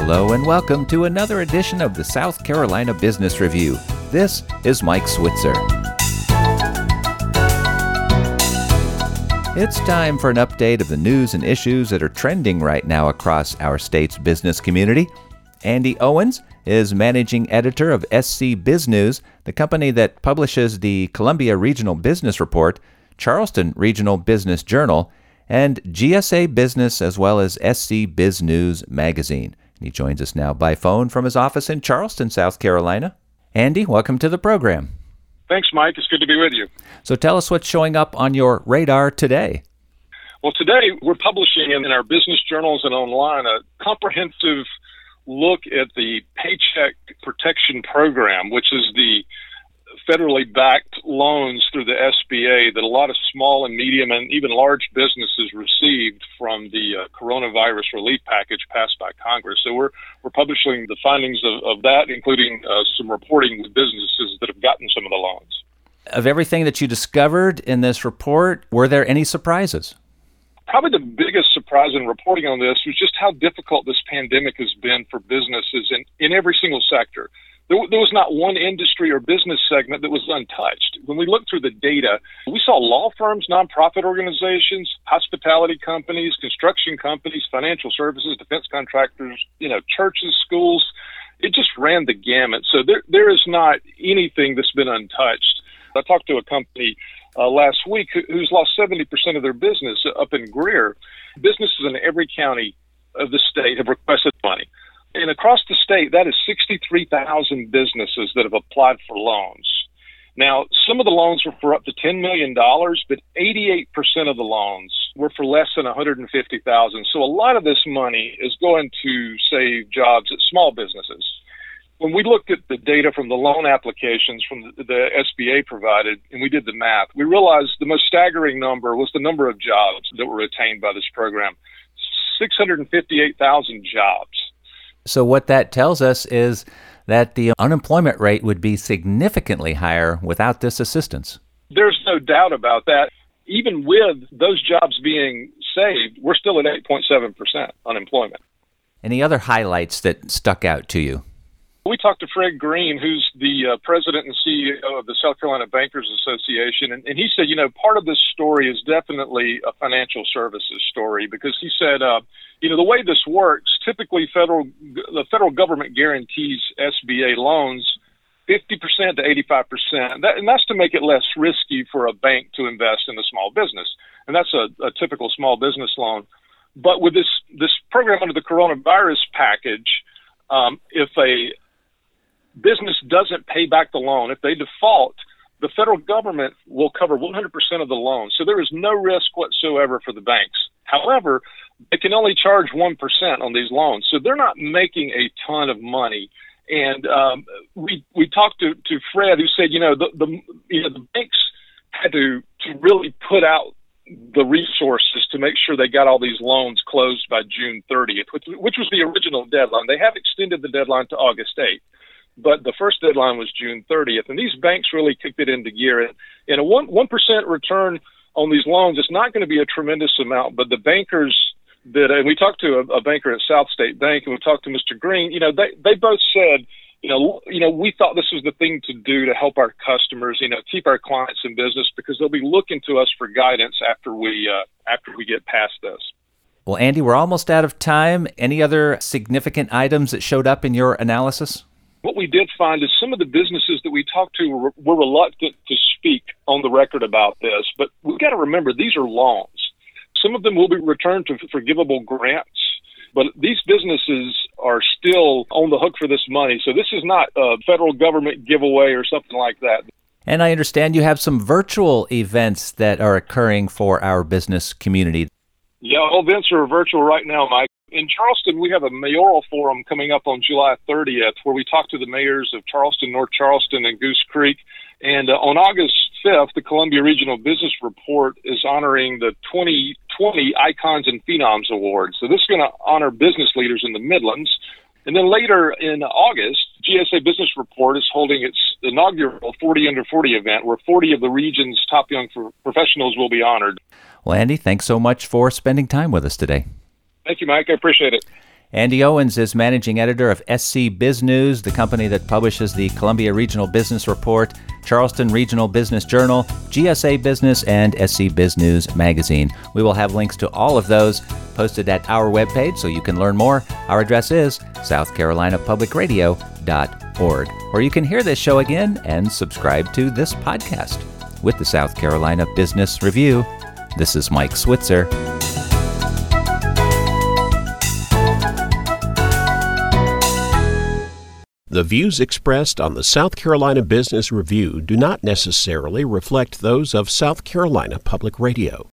Hello and welcome to another edition of the South Carolina Business Review. This is Mike Switzer. It's time for an update of the news and issues that are trending right now across our state's business community. Andy Owens is managing editor of SC Biz News, the company that publishes the Columbia Regional Business Report, Charleston Regional Business Journal, and GSA Business, as well as SC Biz News magazine. He joins us now by phone from his office in Charleston, South Carolina. Andy, welcome to the program. Thanks, Mike. It's good to be with you. So tell us what's showing up on your radar today. Well, today we're publishing in our business journals and online a comprehensive look at the Paycheck Protection Program, which is the federally backed loans through the SBA that a lot of small and medium and even large businesses received from the coronavirus relief package passed by Congress. So we're publishing the findings of that, including some reporting with businesses that have gotten some of the loans. Of everything that you discovered in this report, were there any surprises? Probably the biggest surprise in reporting on this was just how difficult this pandemic has been for businesses in every single sector. There was not one industry or business segment that was untouched. When we looked through the data, we saw law firms, nonprofit organizations, hospitality companies, construction companies, financial services, defense contractors, churches, schools. It just ran the gamut. So there is not anything that's been untouched. I talked to a company last week who's lost 70% of their business up in Greer. Businesses in every county of the state have requested money. And across the state, that is 63,000 businesses that have applied for loans. Now, some of the loans were for up to $10 million, but 88% of the loans were for less than $150,000. So a lot of this money is going to save jobs at small businesses. When we looked at the data from the loan applications from the SBA provided, and we did the math, we realized the most staggering number was the number of jobs that were attained by this program, 658,000 jobs. So what that tells us is that the unemployment rate would be significantly higher without this assistance. There's no doubt about that. Even with those jobs being saved, we're still at 8.7% unemployment. Any other highlights that stuck out to you? We talked to Fred Green, who's the president and CEO of the South Carolina Bankers Association, and he said, part of this story is definitely a financial services story, because he said, the way this works, typically the federal government guarantees SBA loans 50% to 85%, and that's to make it less risky for a bank to invest in a small business, and that's a typical small business loan. But with this program under the coronavirus package, if a business doesn't pay back the loan, if they default, the federal government will cover 100% of the loan. So there is no risk whatsoever for the banks. However, they can only charge 1% on these loans. So they're not making a ton of money. And we talked to Fred, who said, the banks had to really put out the resources to make sure they got all these loans closed by June 30th, which was the original deadline. They have extended the deadline to August 8th. But the first deadline was June 30th, and these banks really kicked it into gear. And a 1% return on these loans is not going to be a tremendous amount, but the bankers and we talked to a banker at South State Bank, and we talked to Mr. Green, they both said, we thought this was the thing to do to help our customers, keep our clients in business, because they'll be looking to us for guidance after we get past this. Well, Andy, we're almost out of time. Any other significant items that showed up in your analysis? What we did find is some of the businesses that we talked to were reluctant to speak on the record about this, but we've got to remember these are loans. Some of them will be returned to forgivable grants, but these businesses are still on the hook for this money. So this is not a federal government giveaway or something like that. And I understand you have some virtual events that are occurring for our business community. Yeah, all events are virtual right now, Mike. In Charleston, we have a mayoral forum coming up on July 30th where we talk to the mayors of Charleston, North Charleston, and Goose Creek. And on August 5th, the Columbia Regional Business Report is honoring the 2020 Icons and Phenoms Awards. So this is going to honor business leaders in the Midlands. And then later in August, GSA Business Report is holding its inaugural 40 Under 40 event where 40 of the region's top young professionals will be honored. Well, Andy, thanks so much for spending time with us today. Thank you, Mike. I appreciate it. Andy Owens is managing editor of SC Biz News, the company that publishes the Columbia Regional Business Report, Charleston Regional Business Journal, GSA Business, and SC Biz News magazine. We will have links to all of those posted at our webpage so you can learn more. Our address is southcarolinapublicradio.org, where you can hear this show again and subscribe to this podcast. With the South Carolina Business Review, this is Mike Switzer. The views expressed on the South Carolina Business Review do not necessarily reflect those of South Carolina Public Radio.